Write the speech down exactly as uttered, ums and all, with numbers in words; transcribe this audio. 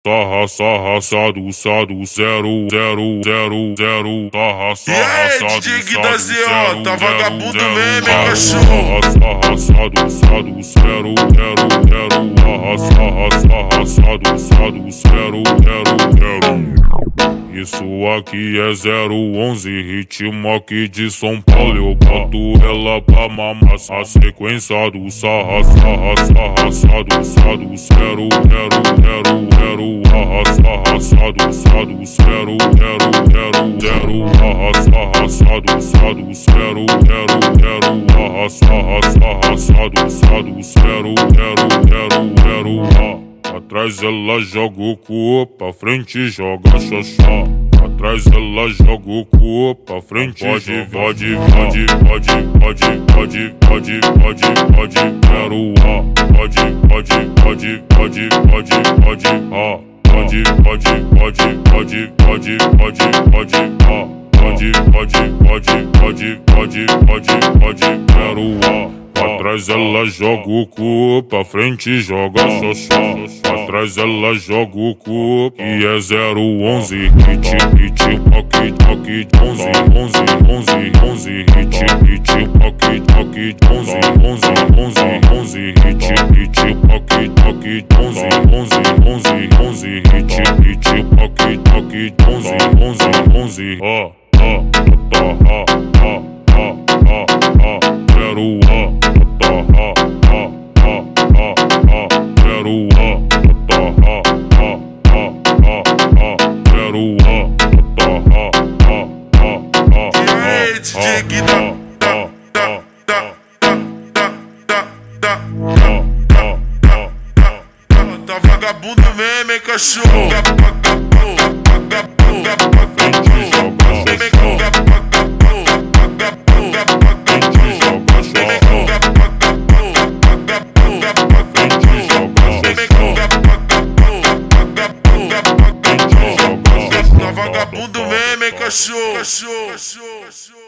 Sarra, sarra, sado, sado, zero, zero, zero, zero, sarra, sarra, sado, sado, zero, tá vagabundo zero, mesmo, sarra, cachorro. sarra, sado, sado, zero, zero, zero, sarra, sarra, sarra, sado, sado, zero, zero, zero. Isso aqui é zero onze, ritmo aqui de São Paulo. Eu boto ela pra mamar a sequência do sarra, sarra, sarra, sado, sado, zero, zero, zero, zero, sarra, sarra, sado, sado, zero, zero, zero, zero, sarra, sarra, sado, sado, zero, zero, zero, sarra, sarra, sarra, sado, sado, zero, zero, zero, zero, sarra. Atrás ela joga o cu, pra frente joga xoxó. Atrás ela joga o cu, pra frente pode, pode, pode, pode, pode, pode, pode, pode, pode, quero a. Pode, pode, pode, pode, pode, pode, a. Pode, pode, pode, pode, pode, pode, pode, a. Pode, pode, pode, pode, pode, pode, pode, quero a. Atrás ela joga o cu, pra frente joga xoxó. Atrás ela joga o cu, e é zero onze. Hit, hit, ok, ok, onze, onze, onze, onze, hit, hit, ok, ok, onze, onze, onze, onze, hit, hit, ok, ok, onze, onze, onze, onze, hit, hit, ok, ok, onze, onze, onze, ó, ó, ó, ó, ó, ó, ó, ó, quero ó. Dig da da da da da da da da. Tá vagabundo mesmo, hein, cachorro? Tá vagabundo mesmo, hein, cachorro?